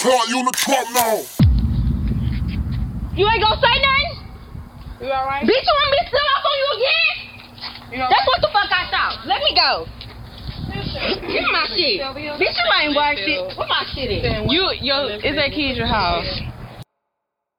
Clark, you in the trap now. You ain't gonna say nothing? You alright? Bitch, you want me to steal off on you again? That's what the fuck I thought. Let me go. Give me my shit. Bitch, you ain't worth it. Where my shit at? It's at Keisha's house.